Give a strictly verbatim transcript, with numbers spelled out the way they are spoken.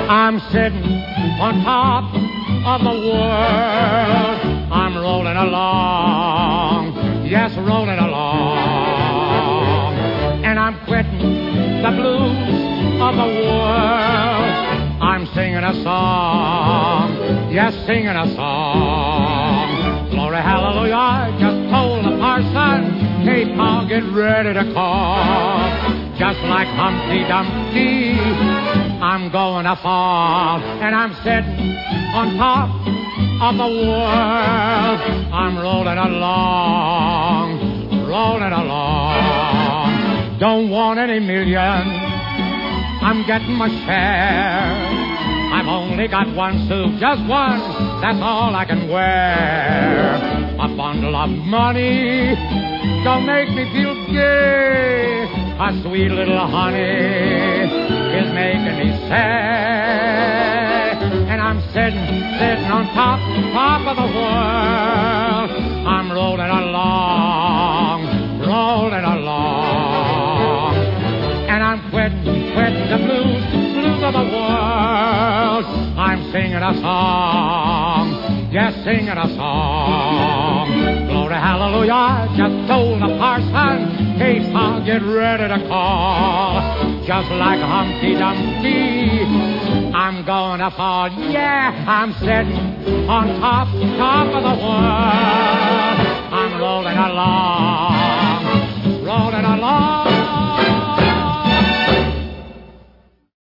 I'm sitting on top of the world. I'm rolling along, yes, rolling along. And I'm quitting the blues of the world. I'm singing a song, yes, singing a song. Glory, hallelujah, I just told the parson, hey, Pa, get ready to call. Just like Humpty Dumpty, I'm going to fall. And I'm sitting on top of the world. I'm rolling along, rolling along. Don't want any million, I'm getting my share. I've only got one suit, just one, that's all I can wear. A bundle of money don't make me feel gay. A sweet little honey is making me sad. And I'm sitting, sitting on top, top of the world. I'm rolling along, rolling along. And I'm quitting, quitting the blues, blues of the world. I'm singing a song, yes, singing a song. Glory, hallelujah, I just told the parson, hey, Pa, get ready to call. Just like Humpty Dumpty, I'm going to fall. Yeah, I'm sitting on top, top of the world. I'm rolling along, rolling along.